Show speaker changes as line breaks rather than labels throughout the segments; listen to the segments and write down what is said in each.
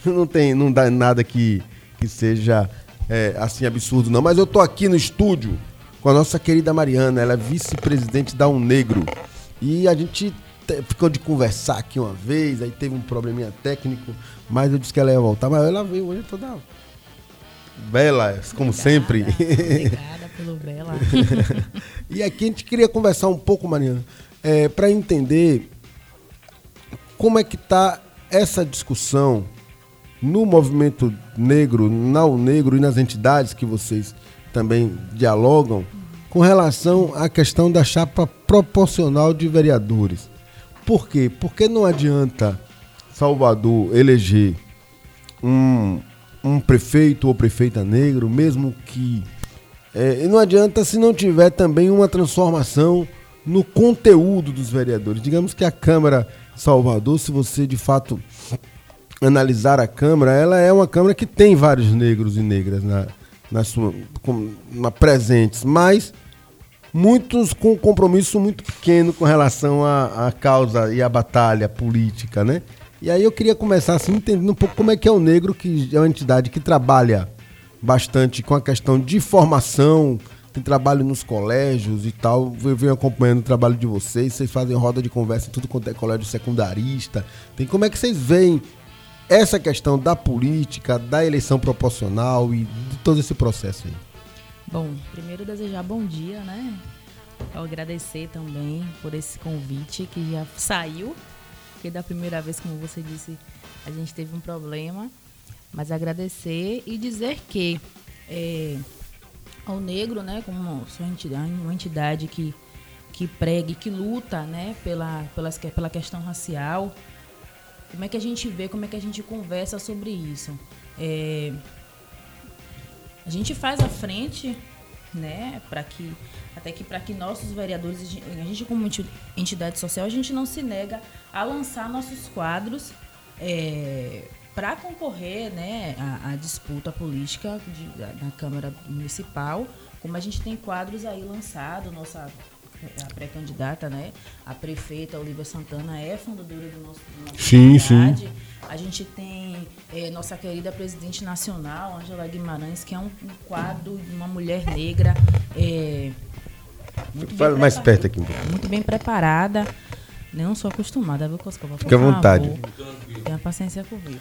não dá nada que seja assim absurdo, não. Mas eu tô aqui no estúdio com a nossa querida Mariana, ela é vice-presidente da UNegro. E a gente ficou de conversar aqui uma vez, aí teve um probleminha técnico, mas eu disse que ela ia voltar, mas ela veio hoje toda bela, como sempre.
Obrigada pelo bela.
E aqui a gente queria conversar um pouco, Mariana, para entender como é que está essa discussão no movimento negro, na UNegro e nas entidades que vocês também dialogam com relação à questão da chapa proporcional de vereadores. Por quê? Porque não adianta Salvador eleger um prefeito ou prefeita negro, mesmo que... não adianta se não tiver também uma transformação no conteúdo dos vereadores. Digamos que a Câmara Salvador, se você de fato analisar a Câmara, ela é uma Câmara que tem vários negros e negras presentes, mas muitos com um compromisso muito pequeno com relação à causa e à batalha política, né? E aí eu queria começar assim, entendendo um pouco como é que é o Negro, que é uma entidade que trabalha bastante com a questão de formação, tem trabalho nos colégios e tal. Eu venho acompanhando o trabalho de vocês fazem roda de conversa em tudo quanto é colégio secundarista. Como é que vocês veem essa questão da política, da eleição proporcional e de todo esse processo aí?
Bom, primeiro desejar bom dia, né? Eu agradecer também por esse convite que já saiu, porque da primeira vez, como você disse, a gente teve um problema, mas agradecer e dizer que ao Negro, né, como uma entidade que prega e que luta, né, pela questão racial, como é que a gente vê, como é que a gente conversa sobre isso? A gente faz a frente, né, para que nossos vereadores, a gente como entidade social, a gente não se nega a lançar nossos quadros para concorrer, né, à disputa política na Câmara Municipal, como a gente tem quadros aí lançados, a pré-candidata, né, a prefeita Olívia Santana é fundadora do nosso
sim.
A gente tem nossa querida presidente nacional, Ângela Guimarães, que é um quadro de uma mulher negra
mais perto aqui.
Muito bem preparada. Não sou acostumada, viu, Coscova?
Fique à vontade.
Tenha paciência comigo.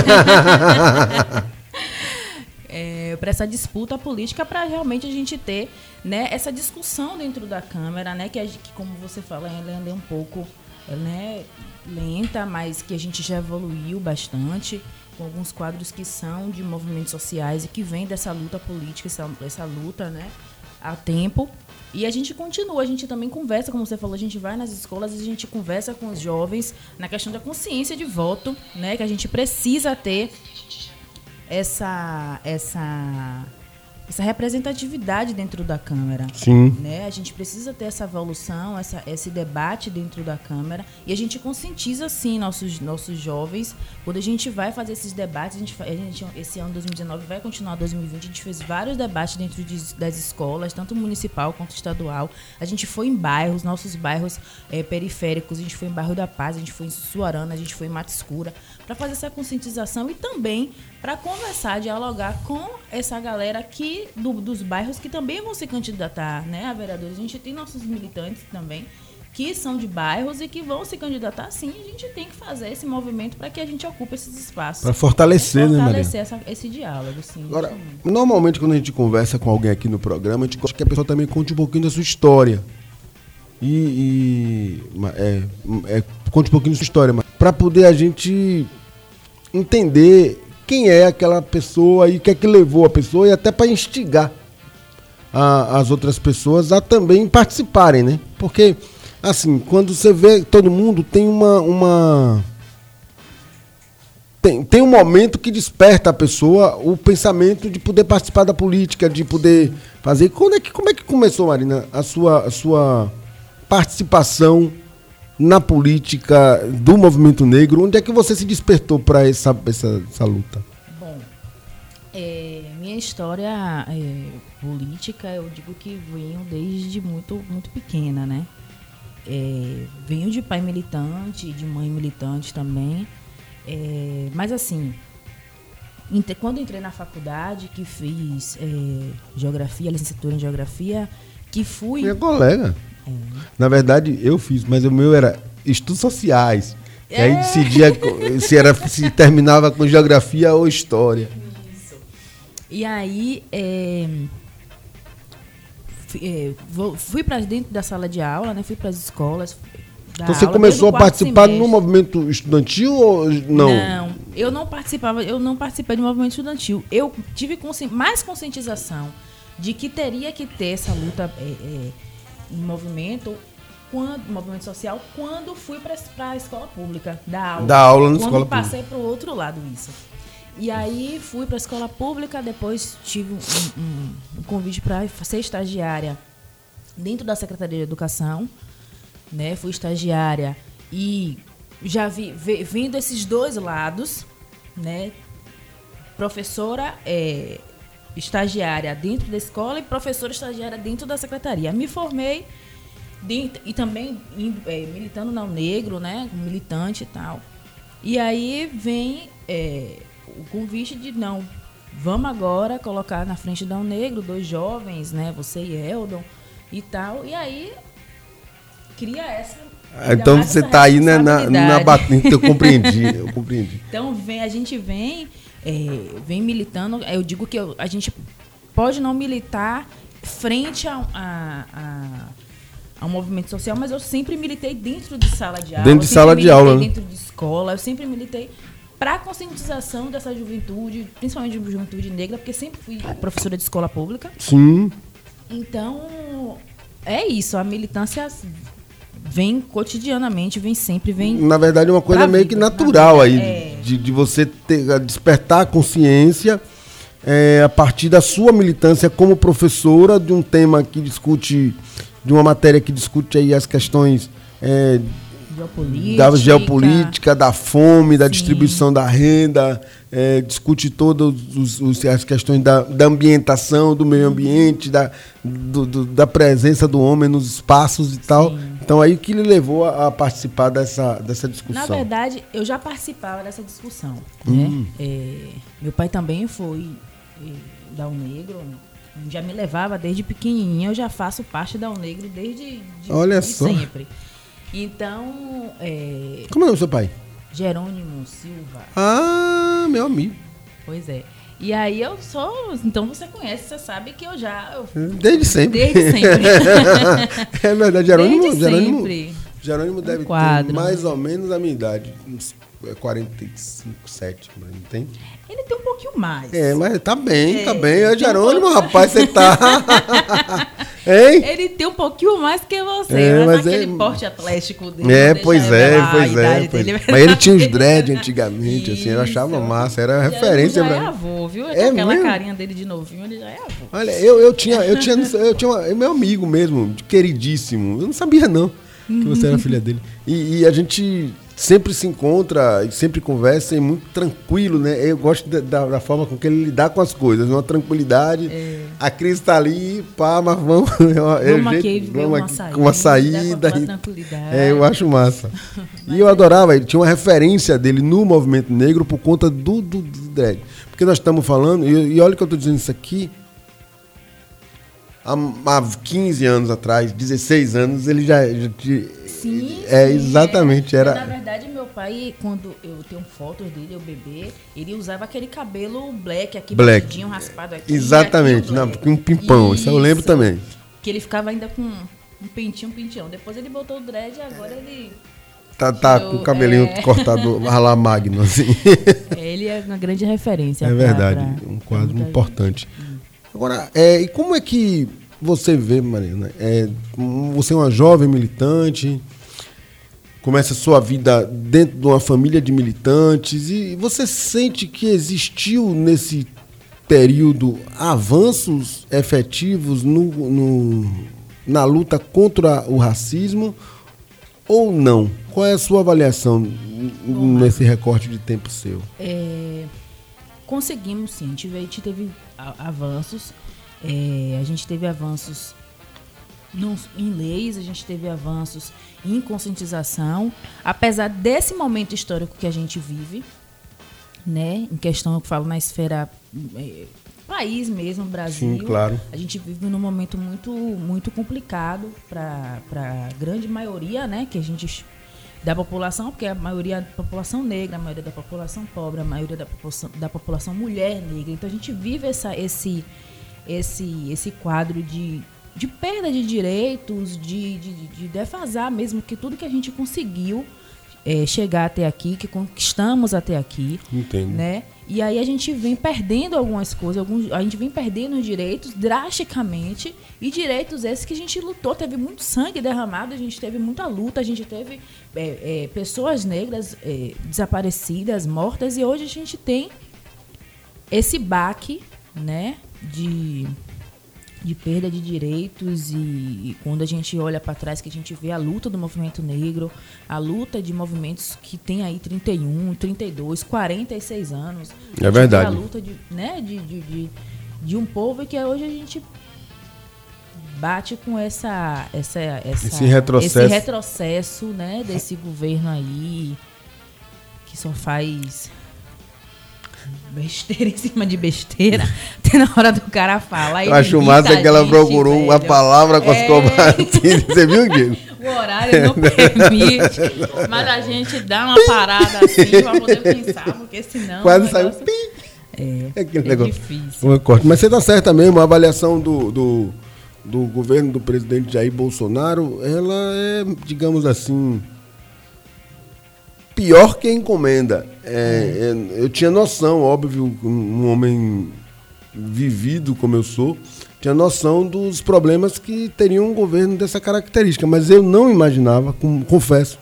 Para essa disputa política, para realmente a gente ter, né, essa discussão dentro da Câmara, né, que como você fala, ela é um pouco, né, lenta, mas que a gente já evoluiu bastante, com alguns quadros que são de movimentos sociais e que vem dessa luta política, essa luta, né, há tempo. E a gente continua, a gente também conversa, como você falou, a gente vai nas escolas e a gente conversa com os jovens na questão da consciência de voto, né, que a gente precisa ter essa representatividade dentro da Câmara.
Sim.
Né? A gente precisa ter essa evolução, esse debate dentro da Câmara, e a gente conscientiza, sim, nossos jovens. Quando a gente vai fazer esses debates, esse ano 2019 vai continuar 2020, a gente fez vários debates dentro das escolas, tanto municipal quanto estadual. A gente foi em bairros, nossos bairros periféricos, a gente foi em Bairro da Paz, a gente foi em Sussuarana, a gente foi em Mata Escura, para fazer essa conscientização e também para conversar, dialogar com essa galera dos bairros que também vão se candidatar, né, a vereadores. A gente tem nossos militantes também que são de bairros e que vão se candidatar, sim. A gente tem que fazer esse movimento para que a gente ocupe esses espaços.
Para fortalecer, né, Maria?
Fortalecer esse diálogo, sim.
Agora, normalmente quando a gente conversa com alguém aqui no programa, a gente gosta que a pessoa também conte um pouquinho da sua história. Conte um pouquinho da sua história, para poder a gente entender quem é aquela pessoa e o que é que levou a pessoa, e até para instigar as outras pessoas a também participarem, né? Porque, assim, quando você vê, todo mundo tem tem um momento que desperta a pessoa o pensamento de poder participar da política, de poder fazer. Como é que começou, Marina, a sua participação na política do movimento negro? Onde é que você se despertou para essa luta?
Bom, minha história política, eu digo que venho desde muito, muito pequena, né? Venho de pai militante, de mãe militante também. Mas assim, Quando entrei na faculdade, que fiz geografia, licenciatura em geografia, que fui...
Minha colega. Na verdade, eu fiz, mas o meu era estudos sociais. E aí decidia se terminava com geografia ou história.
Isso. E aí, fui para dentro da sala de aula, né? Fui para as escolas.
Então você começou a participar no movimento estudantil ou não?
Não, eu não participei do movimento estudantil. Eu tive mais conscientização de que teria que ter essa luta em movimento social, quando fui para a escola pública, dar aula.
Dar aula na escola pública.
Quando passei para o outro lado isso. E aí fui para a escola pública, depois tive um convite para ser estagiária dentro da Secretaria de Educação, né? Fui estagiária e já vendo esses dois lados, né? Professora estagiária dentro da escola e professora estagiária dentro da secretaria. Me formei e também militando na UNegro, né? Militante e tal. E aí vem o convite de vamos agora colocar na frente da UNegro 2 jovens, né? Você e Eldon e tal. E aí cria essa...
Então você está aí na batida. Eu compreendi.
Então a gente vem militando. Eu digo que a gente pode não militar frente ao movimento social, mas eu sempre militei dentro de sala de aula.
Dentro de sala de aula, né?
Dentro de escola. Eu sempre militei para a conscientização dessa juventude, principalmente de juventude negra, porque sempre fui professora de escola pública.
Sim.
Então, é isso. A militância vem cotidianamente, vem...
Na verdade, é uma coisa meio que natural aí, de você despertar a consciência a partir da sua militância como professora de um tema que discute, de uma matéria que discute aí as questões da geopolítica, da fome, da distribuição da renda, discute todas as questões da ambientação, do meio ambiente, da presença do homem nos espaços e tal. Então aí que lhe levou a participar dessa discussão.
Na verdade, eu já participava dessa discussão. Né? Meu pai também foi da UNegro, já me levava desde pequenininha, eu já faço parte da UNegro desde sempre. Então...
Como é o seu pai?
Jerônimo Silva.
Ah, meu amigo.
Pois é. E aí eu sou... Então você conhece, você sabe que eu já...
Desde sempre. É verdade, Jerônimo deve ter mais ou menos a minha idade. Uns 45, 7, não tem?
Ele tem um pouquinho mais.
Mas tá bem. Jerônimo, rapaz, você tá... Hein?
Ele tem um pouquinho mais que você, mas aquele porte atlético dele.
Pois é. Mas ele tinha os dread antigamente, assim, eu achava massa, era referência
pra mim. Ele já é avô, viu? Aquela carinha dele de novinho, ele já é avô.
Olha, eu tinha meu amigo mesmo, queridíssimo, eu não sabia não que você era filha dele. E a gente sempre se encontra e sempre conversa, é muito tranquilo, né? Eu gosto da forma com que ele lidar com as coisas, uma tranquilidade. A Cris tá ali, mas vamos com uma saída. Eu acho massa. E eu adorava, ele tinha uma referência dele no movimento negro por conta do dread. Porque nós estamos falando, e olha que eu estou dizendo isso aqui, há 15 anos atrás, 16 anos, ele já
Sim,
exatamente. Era...
Na verdade, meu pai, quando eu tenho fotos dele, eu bebê, ele usava aquele cabelo black aqui, batidinho, raspado aqui.
Exatamente, um pimpão, isso eu lembro também.
Que ele ficava ainda com um penteão. Depois ele botou o dread e agora ele...
Tá com o cabelinho cortado a la Magno, assim.
Ele é uma grande referência.
É verdade, um quadro importante. Agora, e como é que você vê, Mariana? Você é uma jovem militante, começa a sua vida dentro de uma família de militantes, e você sente que existiu nesse período avanços efetivos na luta contra o racismo ou não? Qual é a sua avaliação nesse recorte de tempo seu?
Conseguimos, sim. A gente teve avanços. A gente teve avanços em leis, a gente teve avanços em conscientização. Apesar desse momento histórico que a gente vive, né? Em questão, eu falo na esfera país mesmo, Brasil.
Sim, claro.
A gente vive num momento muito complicado para a grande maioria, né? Que a gente da população, porque a maioria da população negra, a maioria da população pobre, a maioria da população mulher negra. Então a gente vive esse quadro de perda de direitos, de defasar mesmo que tudo que a gente conseguiu chegar até aqui, que conquistamos até aqui.
Entendo.
Né? E aí a gente vem perdendo algumas coisas, a gente vem perdendo direitos drasticamente, e direitos esses que a gente lutou, teve muito sangue derramado, a gente teve muita luta, a gente teve pessoas negras desaparecidas, mortas, e hoje a gente tem esse baque, né, de perda de direitos, e quando a gente olha para trás, que a gente vê a luta do movimento negro, a luta de movimentos que tem aí 31, 32, 46 anos.
É verdade.
A luta de um povo que hoje a gente bate com esse retrocesso, né, desse governo aí, que só faz besteira em cima de besteira, até na hora do cara falar.
Eu acho massa que ela procurou uma palavra com as covardes. Você viu, Diego?
O horário não permite, mas a gente dá uma parada assim pra poder pensar, porque senão...
Quase saiu aquele negócio. Difícil. Mas você tá certa mesmo, a avaliação do governo do presidente Jair Bolsonaro, ela é, digamos assim, pior que a encomenda. Eu tinha noção, óbvio, um homem vivido como eu sou, tinha noção dos problemas que teria um governo dessa característica, mas eu não imaginava, confesso,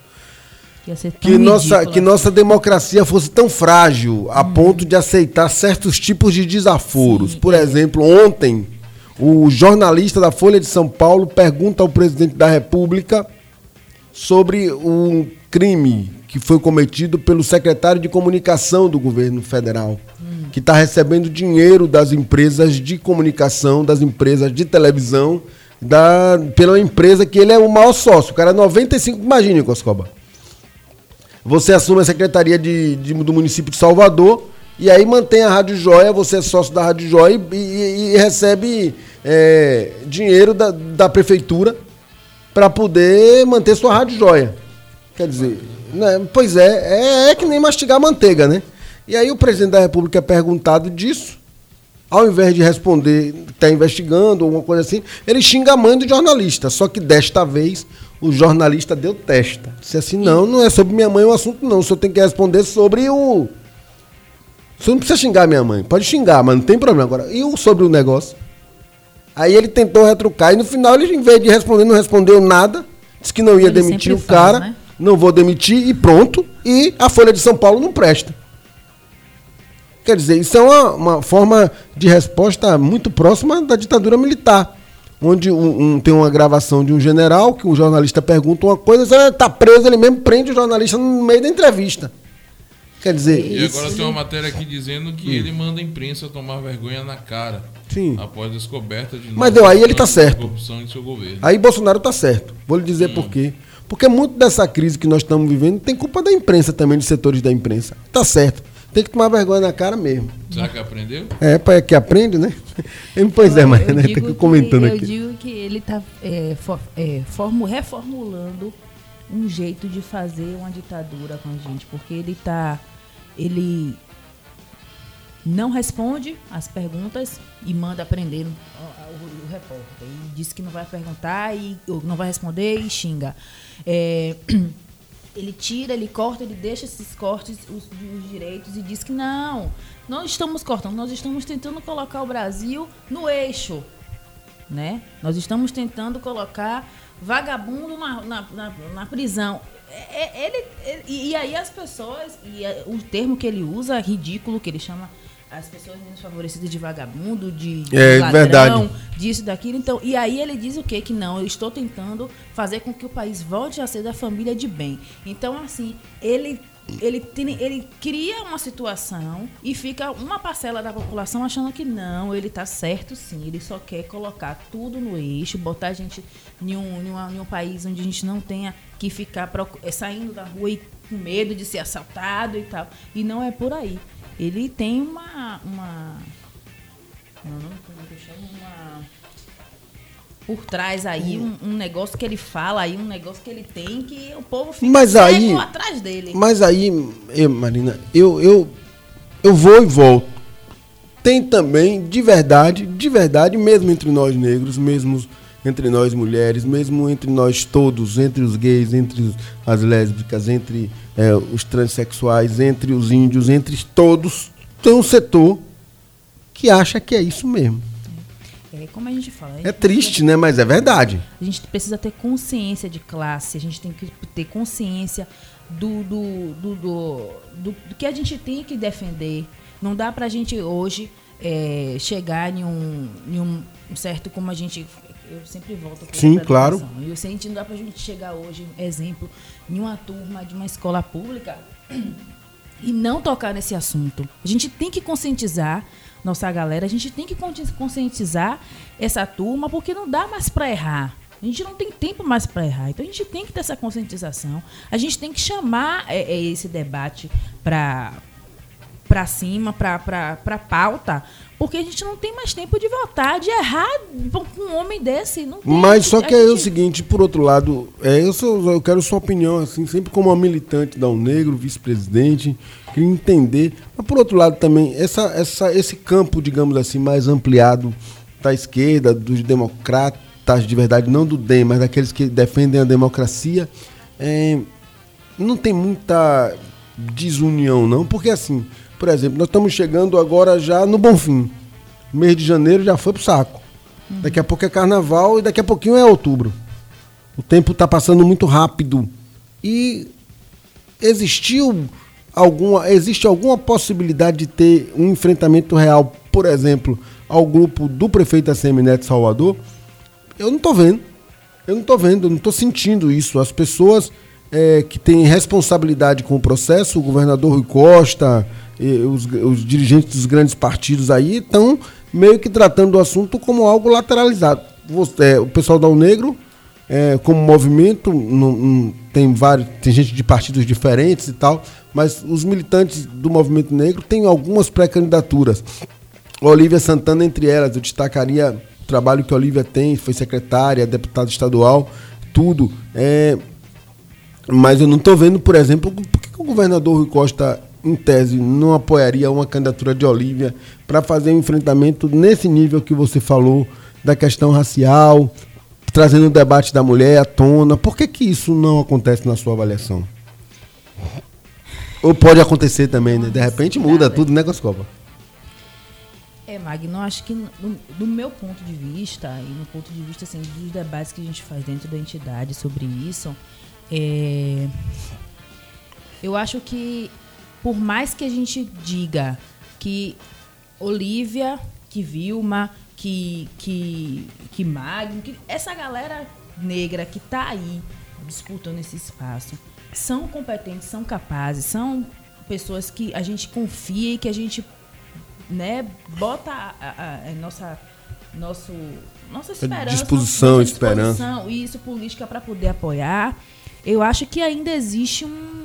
que nossa democracia fosse tão frágil a ponto de aceitar certos tipos de desaforos. Por exemplo, ontem, o jornalista da Folha de São Paulo pergunta ao presidente da República sobre um crime que foi cometido pelo secretário de comunicação do governo federal, que está recebendo dinheiro das empresas de comunicação, das empresas de televisão, pela empresa que ele é o maior sócio. O cara é 95%. Imagine, Coscoba. Você assume a secretaria do município de Salvador e aí mantém a Rádio Joia, você é sócio da Rádio Joia e recebe dinheiro da prefeitura para poder manter sua Rádio Joia. Quer dizer, né, pois é que nem mastigar manteiga, né? E aí o presidente da República é perguntado disso, ao invés de responder, está investigando, alguma coisa assim, ele xinga a mãe do jornalista, só que desta vez o jornalista deu testa. Disse assim, não é sobre minha mãe o assunto não, o senhor tem que responder sobre o... O senhor não precisa xingar minha mãe, pode xingar, mas não tem problema. Agora, e sobre o negócio? Aí ele tentou retrucar e no final ele, em vez de responder, não respondeu nada, disse que não ia demitir o cara, né? Não vou demitir e pronto, e a Folha de São Paulo não presta. Quer dizer, isso é uma forma de resposta muito próxima da ditadura militar, onde tem uma gravação de um general que o jornalista pergunta uma coisa, você está preso, ele mesmo prende o jornalista no meio da entrevista. Quer dizer...
E agora tem uma matéria aqui dizendo que ele manda a imprensa tomar vergonha na cara.
Sim.
Após a descoberta de...
Mas aí ele está certo.
Corrupção em seu governo.
Aí Bolsonaro está certo. Vou lhe dizer por quê. Porque muito dessa crise que nós estamos vivendo tem culpa da imprensa também, dos setores da imprensa. Está certo. Tem que tomar vergonha na cara mesmo.
Será que aprendeu?
É que aprende, né? Pois é, mas né, tem que comentando aqui.
Eu digo que ele está reformulando um jeito de fazer uma ditadura com a gente, porque ele não responde as perguntas e manda prender o repórter. Ele disse que não vai perguntar e não vai responder e xinga. Ele tira, ele corta, ele deixa esses cortes, os direitos, e diz que não estamos cortando, nós estamos tentando colocar o Brasil no eixo, né? Nós estamos tentando colocar vagabundo na prisão. E aí as pessoas, o termo que ele usa é ridículo, que ele chama as pessoas menos favorecidas de vagabundo, de ladrão, verdade, disso, daquilo. Então, e aí ele diz o quê? Que não, eu estou tentando fazer com que o país volte a ser da família de bem. Então, assim, ele cria uma situação e fica uma parcela da população achando que não, ele está certo sim, ele só quer colocar tudo no eixo, botar a gente em um país onde a gente não tenha que ficar saindo da rua e com medo de ser assaltado e tal. E não é por aí. ele tem uma por trás aí, um negócio que ele fala aí, um negócio que ele tem, que o povo fica cego atrás dele.
Mas aí, Marina, eu vou e volto. Tem também, de verdade, mesmo entre nós negros, mesmo entre nós mulheres, mesmo entre nós todos, entre os gays, entre as lésbicas, entre os transexuais, entre os índios, entre todos, tem um setor que acha que é isso mesmo.
Como a gente fala.
É triste, né? Mas é verdade.
A gente precisa ter consciência de classe, a gente tem que ter consciência do que a gente tem que defender. Não dá pra gente hoje chegar em um certo, como a gente... Eu sempre volto para
Sim, claro.
Eu sei que não dá pra gente chegar hoje, exemplo, em uma turma de uma escola pública e não tocar nesse assunto. A gente tem que conscientizar nossa galera, a gente tem que conscientizar essa turma, porque não dá mais para errar. A gente não tem tempo mais para errar. Então a gente tem que ter essa conscientização. A gente tem que chamar esse debate para cima, para pauta, porque a gente não tem mais tempo de votar, de errar com um homem desse. Não tem.
Mas só que é o seguinte, por outro lado, eu quero sua opinião, assim, sempre como uma militante da UNegro, vice-presidente, queria entender. Mas por outro lado também, esse campo, digamos assim, mais ampliado da esquerda, dos democratas de verdade, não do DEM, mas daqueles que defendem a democracia, não tem muita desunião, não, porque assim... Por exemplo, nós estamos chegando agora já no Bonfim. Mês de janeiro já foi pro saco. Daqui a pouco é carnaval e daqui a pouquinho é outubro. O tempo está passando muito rápido. E existe alguma possibilidade de ter um enfrentamento real, por exemplo, ao grupo do prefeito ACM Neto Salvador? Eu não estou vendo. Eu não estou sentindo isso. As pessoas que têm responsabilidade com o processo, o governador Rui Costa... Os dirigentes dos grandes partidos aí estão meio que tratando do assunto como algo lateralizado. O pessoal da UNegro, como movimento, tem gente de partidos diferentes e tal, mas os militantes do movimento negro têm algumas pré-candidaturas. Olívia Santana, entre elas, eu destacaria o trabalho que a Olívia tem, foi secretária, deputada estadual, tudo. Mas eu não estou vendo, por exemplo, por que o governador Rui Costa, em tese, não apoiaria uma candidatura de Olívia para fazer um enfrentamento nesse nível que você falou, da questão racial, trazendo o debate da mulher à tona. Por que isso não acontece na sua avaliação? Ou pode acontecer também, né? De repente muda tudo, né, Coscopa?
Magno, acho que do meu ponto de vista, e no ponto de vista assim, dos debates que a gente faz dentro da entidade sobre isso, eu acho que por mais que a gente diga que Olívia, que Vilma, que Magno, que essa galera negra que está aí disputando esse espaço, são competentes, são capazes, são pessoas que a gente confia e que a gente, né, bota a nossa esperança,
disposição,
e isso política para poder apoiar. Eu acho que ainda existe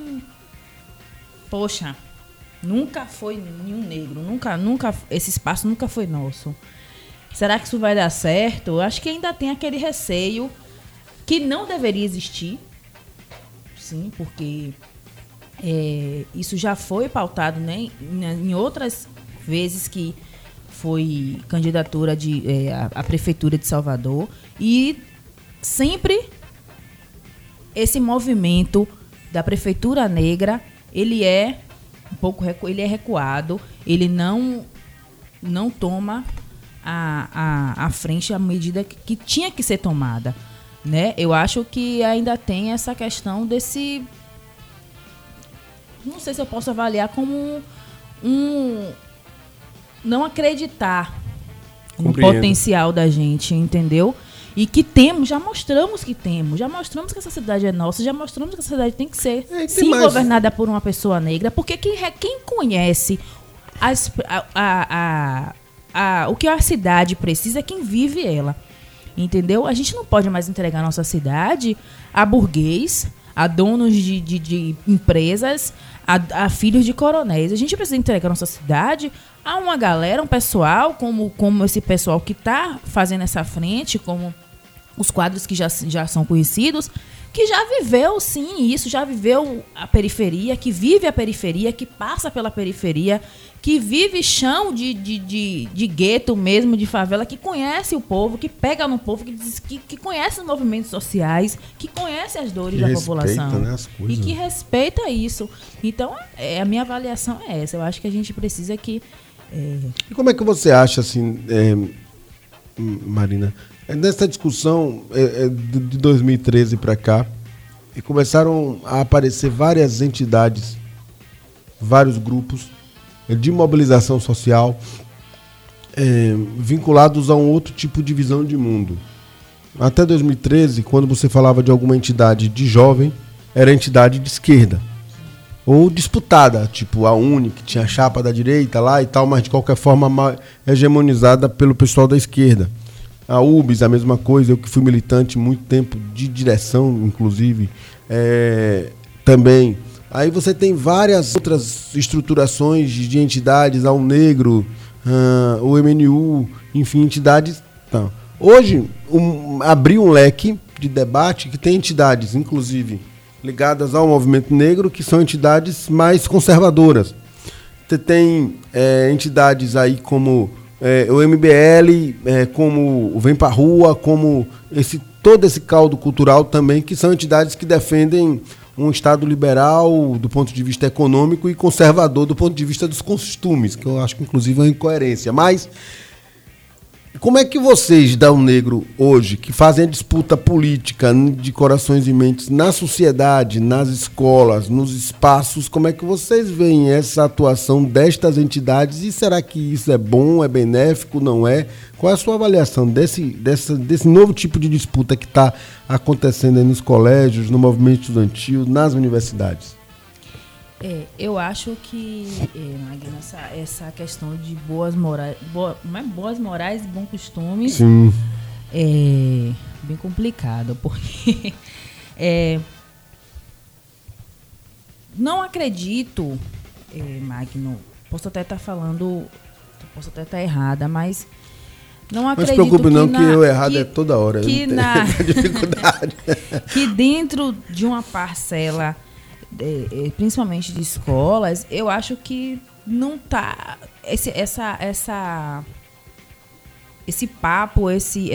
poxa, nunca foi nenhum negro, nunca esse espaço nunca foi nosso. Será que isso vai dar certo? Eu acho que ainda tem aquele receio que não deveria existir, sim, porque isso já foi pautado, né, em outras vezes que foi candidatura à prefeitura de Salvador, e sempre esse movimento da prefeitura negra, ele é recuado, ele não toma a frente à medida que tinha que ser tomada, né? Eu acho que ainda tem essa questão desse, não sei se eu posso avaliar como não acreditar no potencial da gente, entendeu? E que já mostramos que essa cidade é nossa, já mostramos que essa cidade tem que ser, sim, governada por uma pessoa negra, porque quem conhece o que a cidade precisa é quem vive ela, entendeu? A gente não pode mais entregar a nossa cidade a burguês, a donos de empresas, a filhos de coronéis. A gente precisa entregar a nossa cidade a uma galera, um pessoal, como esse pessoal que está fazendo essa frente, como os quadros que já são conhecidos, que já viveu, sim, isso, já viveu a periferia, que vive a periferia, que passa pela periferia, que vive chão de gueto mesmo, de favela, que conhece o povo, que pega no povo, que conhece os movimentos sociais, que conhece as dores da população.
Né, as coisas.
E que respeita isso. Então, a minha avaliação é essa. Eu acho que a gente precisa que...
E como é que você acha, assim, Marina, nessa discussão de 2013 para cá, e começaram a aparecer várias entidades, vários grupos de mobilização social vinculados a um outro tipo de visão de mundo. Até 2013, quando você falava de alguma entidade de jovem, era entidade de esquerda. Ou disputada, tipo a UNE, que tinha a chapa da direita lá e tal, mas de qualquer forma hegemonizada pelo pessoal da esquerda. A UBS, a mesma coisa, eu que fui militante muito tempo de direção, inclusive, também. Aí você tem várias outras estruturações de entidades, ao Negro, o MNU, enfim, entidades. Então, hoje, abriu um leque de debate que tem entidades, inclusive, ligadas ao movimento negro, que são entidades mais conservadoras. Você tem entidades aí como o MBL, como o Vem Pra Rua, como todo esse caldo cultural também, que são entidades que defendem um Estado liberal do ponto de vista econômico e conservador do ponto de vista dos costumes, que eu acho que inclusive é uma incoerência. Mas como é que vocês, da Negro, hoje, que fazem a disputa política de corações e mentes na sociedade, nas escolas, nos espaços, como é que vocês veem essa atuação destas entidades e será que isso é bom, é benéfico, não é? Qual é a sua avaliação desse novo tipo de disputa que está acontecendo aí nos colégios, no movimento estudantil, nas universidades?
Eu acho que, Magno, essa questão de boas morais e bons costumes,
sim,
é bem complicado, porque não acredito, Magno, posso até estar falando, posso até estar errada, mas não acredito.
Não se preocupe não, que eu errado é toda hora.
Que
dificuldade.
Que dentro de uma parcela, principalmente de escolas, eu acho que não tá esse papo, esse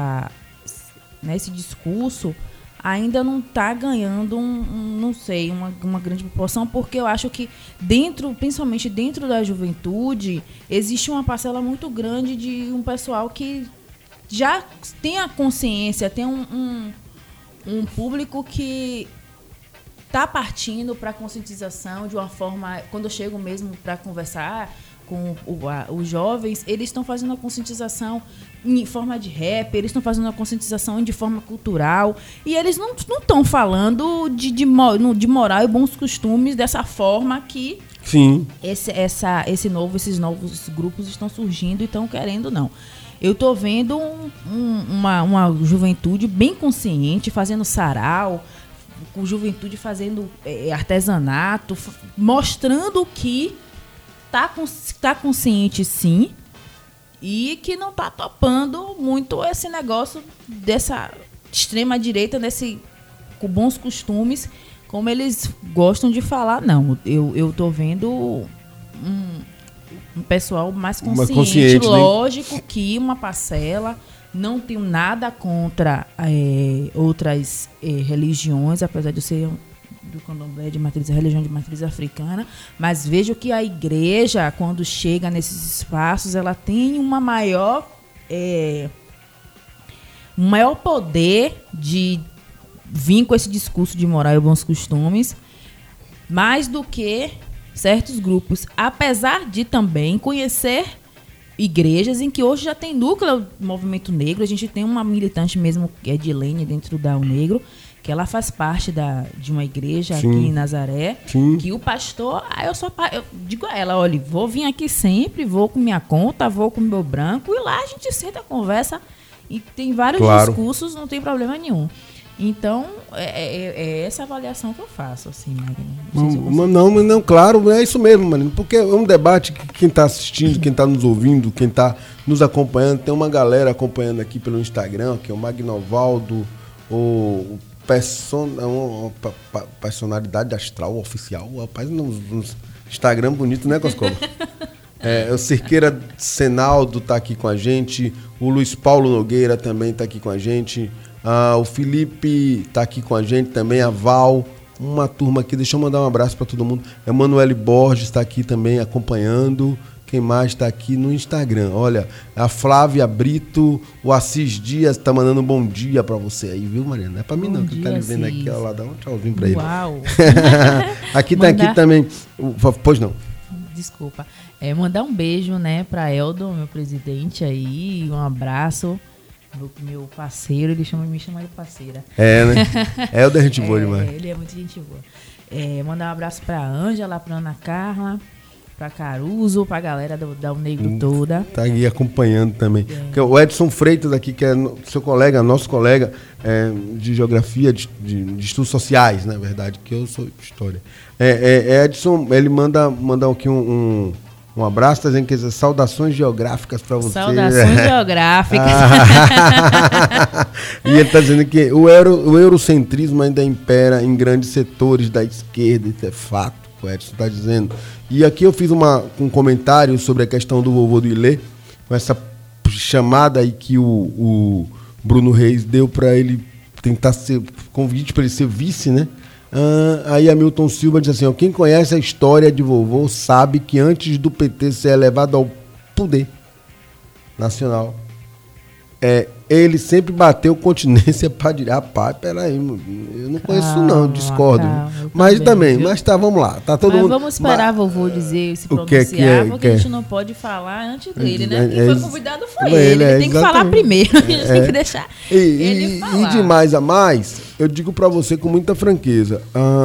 discurso ainda não está ganhando uma grande proporção, porque eu acho que principalmente dentro da juventude, existe uma parcela muito grande de um pessoal que já tem a consciência, tem um público que está partindo para a conscientização de uma forma. Quando eu chego mesmo para conversar com os jovens, eles estão fazendo a conscientização em forma de rap, eles estão fazendo a conscientização de forma cultural, e eles não estão falando de moral e bons costumes dessa forma que
sim,
esses novos grupos estão surgindo e estão querendo, não. Eu estou vendo uma juventude bem consciente, fazendo sarau, com juventude fazendo artesanato, mostrando que tá consciente, sim, e que não está topando muito esse negócio dessa extrema-direita, com bons costumes, como eles gostam de falar. Não, eu tô vendo um pessoal mais consciente, lógico, né? Que uma parcela. Não tenho nada contra outras religiões, apesar de eu ser do candomblé religião de matriz africana, mas vejo que a igreja, quando chega nesses espaços, ela tem um maior poder de vir com esse discurso de moral e bons costumes, mais do que certos grupos, apesar de também conhecer igrejas em que hoje já tem núcleo do movimento negro. A gente tem uma militante mesmo, que é Dilene, dentro da Negro, que ela faz parte de uma igreja, sim, aqui em Nazaré, sim, que o pastor, eu digo a ela, olha, vou vir aqui sempre, vou com minha conta, vou com meu branco, e lá a gente senta, conversa, e tem vários discursos, não tem problema nenhum. Então, é essa avaliação que eu faço, assim, Magno.
Não, claro, é isso mesmo, Marina, porque é um debate que quem está assistindo, quem está nos ouvindo, quem está nos acompanhando, tem uma galera acompanhando aqui pelo Instagram, que é o Magnovaldo, uma personalidade astral oficial, rapaz, nos Instagram bonito, né, Coscoba? O Cerqueira Senaldo está aqui com a gente, o Luiz Paulo Nogueira também está aqui com a gente, o Felipe está aqui com a gente também, a Val, uma turma aqui, deixa eu mandar um abraço para todo mundo. Emanuele Borges está aqui também acompanhando. Quem mais está aqui no Instagram? Olha, a Flávia Brito, o Assis Dias está mandando um bom dia para você aí, viu, Mariana? Não é para mim não, que tá lhe vendo aqui, ó, lá, dá um tchauzinho para ele.
Uau!
Aqui tá aqui também. Pois não.
Desculpa. Mandar um beijo, né, para Eldon, meu presidente aí, um abraço. Meu parceiro, ele me chama de parceira.
Né? Eldon é gente boa demais.
Ele é muito gente boa. Mandar um abraço pra Ângela, pra Ana Carla, pra Caruso, pra galera da O Negro toda.
Tá aí acompanhando também. O Edson Freitas aqui, que é seu colega, nosso colega de geografia, de estudos sociais, na verdade, que eu sou de história. Edson, ele manda aqui um abraço, tá dizendo que é saudações geográficas para você.
Saudações geográficas.
E ele tá dizendo que o eurocentrismo ainda impera em grandes setores da esquerda, isso é fato, o Edson tá dizendo. E aqui eu fiz um comentário sobre a questão do vovô do Ilê, com essa chamada aí que o Bruno Reis deu para ele tentar ser convite para ele ser vice, né? Aí Hamilton Silva diz assim, quem conhece a história de vovô sabe que antes do PT ser elevado ao poder nacional, ele sempre bateu continência para dizer, rapaz, peraí, eu não conheço não, discordo. Mas vamos lá, tá todo mundo...
Vamos esperar vovô dizer, se pronunciar, porque a gente não pode falar antes dele, né? Quem foi convidado foi ele tem que falar primeiro, a gente tem que deixar ele falar.
E de mais a mais, eu digo para você com muita franqueza,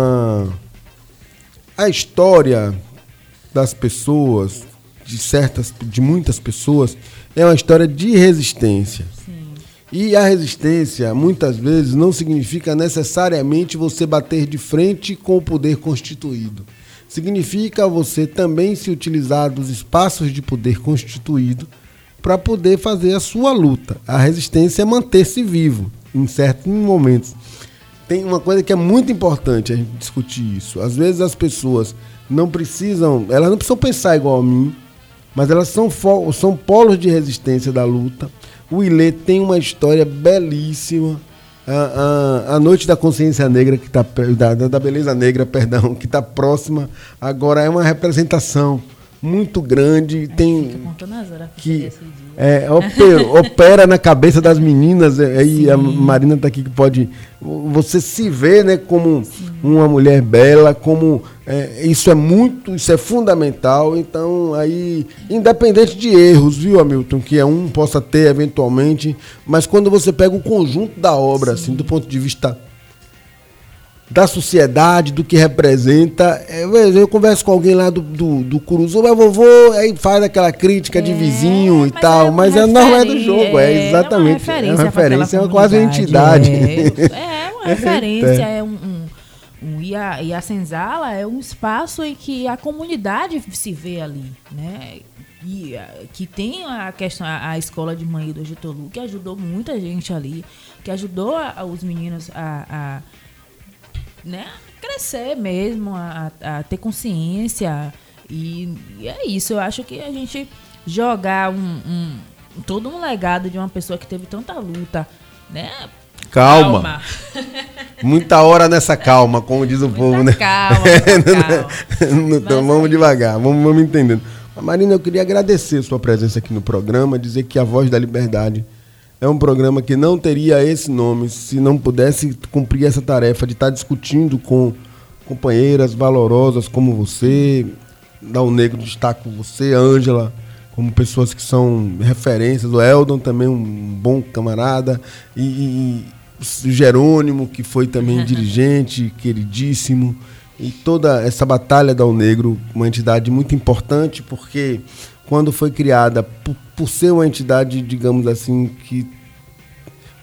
a história das pessoas, de muitas pessoas, é uma história de resistência.
Sim.
E a resistência, muitas vezes, não significa necessariamente você bater de frente com o poder constituído. Significa você também se utilizar dos espaços de poder constituído para poder fazer a sua luta. A resistência é manter-se vivo em certos momentos. Tem uma coisa que é muito importante a gente discutir isso. Às vezes as pessoas não precisam pensar igual a mim, mas elas são polos de resistência da luta. O Ilê tem uma história belíssima. A Noite da Consciência Negra, que tá, da Beleza Negra, perdão, que está próxima, agora é uma representação muito grande. Opera na cabeça das meninas. Aí a Marina está aqui que pode... Você se vê, né, como uma mulher bela, como... Isso é fundamental. Então, aí, independente de erros, viu, Hamilton, que possa ter eventualmente, mas quando você pega o conjunto da obra, assim, do ponto de vista da sociedade, do que representa, eu converso com alguém lá do Curuzu, mas vovô, aí faz aquela crítica de vizinho e tal, mas não é do jogo, exatamente. É uma referência, é quase uma entidade.
É uma referência, e a Senzala é um espaço em que a comunidade se vê ali, né? E que tem a questão, a escola de Manhã do Getulu, que ajudou muita gente ali, que ajudou os meninos a crescer mesmo, a ter consciência. E é isso, eu acho que a gente jogar todo um legado de uma pessoa que teve tanta luta, né?
Calma. Muita hora nessa calma, como diz o povo, né?
Calma.
Então, vamos devagar, vamos entendendo. Marina, eu queria agradecer a sua presença aqui no programa, dizer que a Voz da Liberdade é um programa que não teria esse nome se não pudesse cumprir essa tarefa de estar discutindo com companheiras valorosas como você. Da O Negro destaco você, Ângela, como pessoas que são referências. O Eldon também, um bom camarada. E o Jerônimo, que foi também dirigente, queridíssimo. E toda essa batalha da O Negro, uma entidade muito importante, porque quando foi criada, por ser uma entidade, digamos assim, que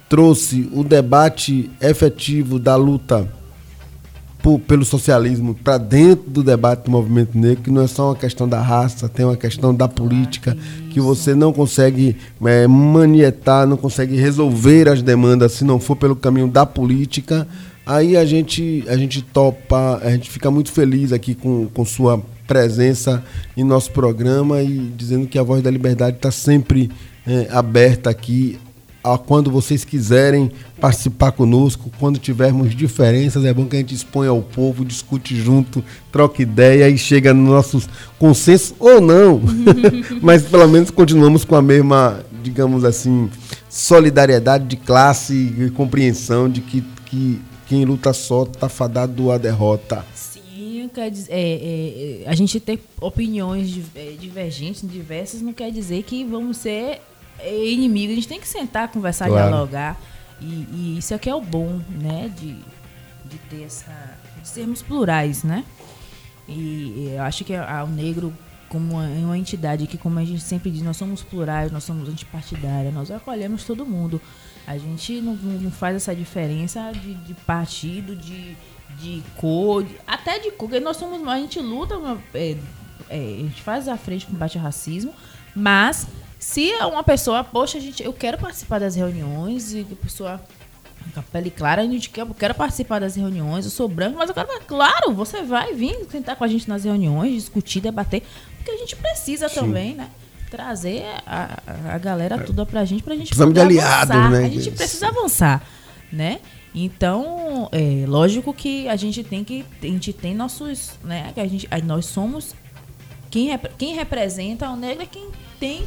trouxe o debate efetivo da luta pelo socialismo para dentro do debate do movimento negro, que não é só uma questão da raça, tem uma questão da política, que você não consegue manietar, não consegue resolver as demandas se não for pelo caminho da política. Aí a gente topa, a gente fica muito feliz aqui com sua presença em nosso programa e dizendo que a Voz da Liberdade está sempre aberta aqui. Quando vocês quiserem participar conosco, quando tivermos diferenças, é bom que a gente exponha ao povo, discute junto, troca ideia e chega nos nossos consensos, ou não, mas pelo menos continuamos com a mesma, digamos assim, solidariedade de classe e compreensão de que quem luta só está fadado à derrota.
Sim, quer dizer, a gente ter opiniões divergentes, diversas, não quer dizer que vamos ser inimigo. A gente tem que sentar, conversar, claro, dialogar, e isso aqui é o bom, né, de ter de sermos plurais, né, e eu acho que o negro, como uma entidade que, como a gente sempre diz, nós somos plurais, nós somos antipartidários, nós acolhemos todo mundo, a gente não faz essa diferença de partido, de cor, até de cor, porque a gente luta, a gente faz a frente com o combate ao racismo, mas se uma pessoa, poxa, eu quero participar das reuniões, e a pessoa com a pele clara, eu quero participar das reuniões, eu sou branco, mas eu quero, claro, você vai vir sentar com a gente nas reuniões, discutir, debater, porque a gente precisa, sim, também, né, trazer a galera toda pra gente
precisamos de aliados, né?
A gente precisa avançar, né? Então, lógico que a gente tem nossos, né, que nós somos quem representa o negro, é quem tem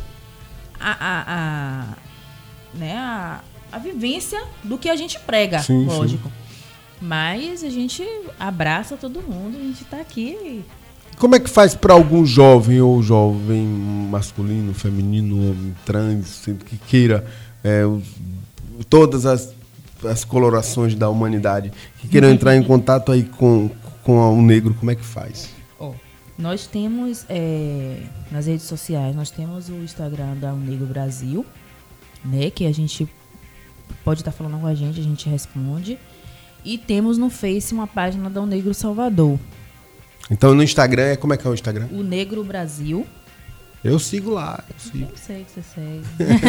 a vivência do que a gente prega, sim, lógico. Sim. Mas a gente abraça todo mundo, a gente está aqui.
Como é que faz para algum jovem, ou jovem masculino, feminino, homem, trans, que queira todas as colorações da humanidade, que queiram entrar em contato aí com o negro, como é que faz?
Nós temos, nas redes sociais, nós temos o Instagram da Negro Brasil, né, que a gente pode estar falando com a gente responde. E temos no Face uma página da Negro Salvador.
Então no Instagram, como é que é o Instagram?
O Negro Brasil.
Eu sigo lá.
Eu sei que você segue.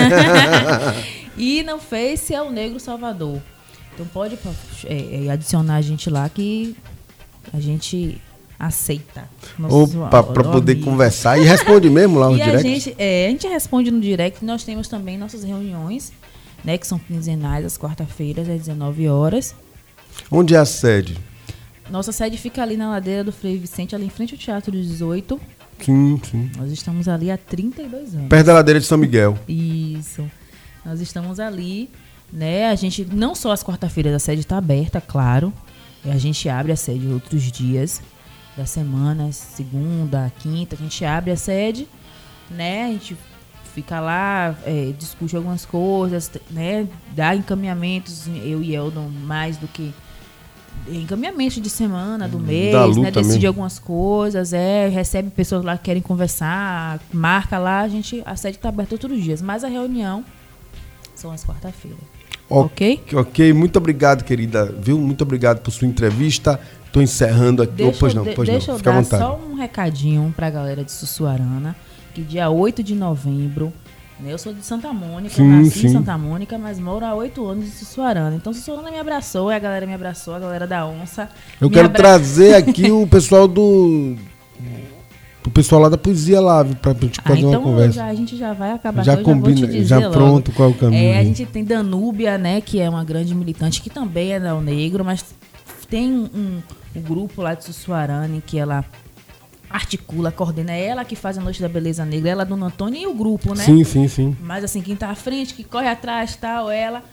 E no Face é o Negro Salvador. Então pode adicionar a gente lá que a gente aceita.
Opa, para poder conversar. E responde mesmo lá no direct?
A gente responde no direct. Nós temos também nossas reuniões, né, que são quinzenais, às quarta-feiras, às 19 horas.
Onde é a sede?
Nossa sede fica ali na ladeira do Frei Vicente, ali em frente ao Teatro 18.
Sim, sim.
Nós estamos ali há 32 anos.
Perto da ladeira de São Miguel.
Isso. Nós estamos ali, né? A gente, não só às quarta-feiras, a sede está aberta, claro. A gente abre a sede outros dias da semana, segunda, quinta, a gente abre a sede, né? A gente fica lá, discute algumas coisas, né? Dá encaminhamentos, eu e Eldon, mais do que encaminhamentos de semana, do mês, né? Decide algumas coisas, recebe pessoas lá que querem conversar, marca lá, a sede está aberta todos os dias, mas a reunião são às quarta-feiras. Ok?
Ok, muito obrigado, querida, viu? Muito obrigado por sua entrevista. Estou encerrando aqui.
Deixa eu dar só um recadinho para a galera de Sussuarana, que dia 8 de novembro, né, eu sou de Santa Mônica, nasci em Santa Mônica, mas moro há 8 anos em Sussuarana. Então Sussuarana me abraçou, a galera me abraçou, a galera da Onça.
Eu quero trazer aqui o pessoal o pessoal lá da poesia lá, pra gente fazer uma conversa.
A gente já vai acabar.
Já combina, já pronto, qual é o caminho.
A gente tem Danúbia, né, que é uma grande militante, que também é da Negro, mas tem um grupo lá de Sussuarana que ela articula, coordena, é ela que faz a Noite da Beleza Negra, ela, Dona Antônia e o grupo, né?
Sim.
Mas assim, quem tá à frente, que corre atrás, tal, ela.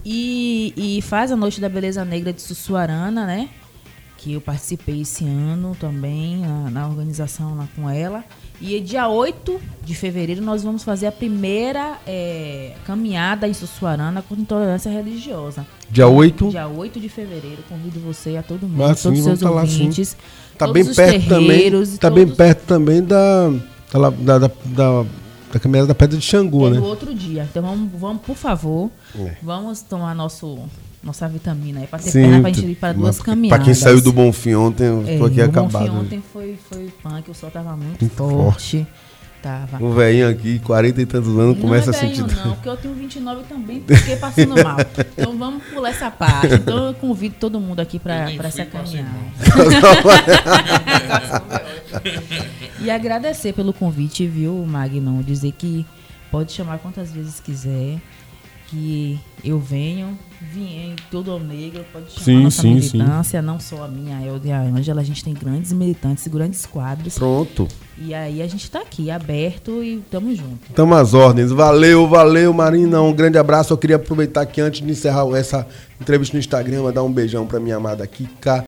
E faz a Noite da Beleza Negra de Sussuarana, né? Que eu participei esse ano também na organização lá com ela. E dia 8 de fevereiro nós vamos fazer a primeira caminhada em Sussuarana contra intolerância religiosa.
Dia 8?
Dia 8 de fevereiro. Convido você a todo mundo, todos os seus ouvintes.
Tá bem perto também. Tá bem perto também da Da caminhada da Pedra de Xangô, né?
No outro dia. Então vamos, por favor, vamos tomar nossa vitamina aí pra ter perna pra gente ir para 2 caminhadas.
Pra quem saiu do Bonfim ontem, eu tô aqui acabado.
O Bonfim ontem foi punk, o sol tava muito forte. Tava.
O velhinho aqui, 40 e tantos anos, começa a sentir...
Não, porque eu tenho 29 também, fiquei passando mal. Então vamos pular essa parte. Então eu convido todo mundo aqui pra essa caminhada. E agradecer pelo convite, viu, Magno? Dizer que pode chamar quantas vezes quiser, que eu venho todo negro, pode chamar nossa militância, não só a minha, a Elda e a Ângela, a gente tem grandes militantes, grandes quadros.
Pronto.
E aí a gente tá aqui, aberto e tamo junto.
Tamo às ordens. Valeu, Marina. Um grande abraço. Eu queria aproveitar aqui antes de encerrar essa entrevista no Instagram, mandar um beijão pra minha amada Kika.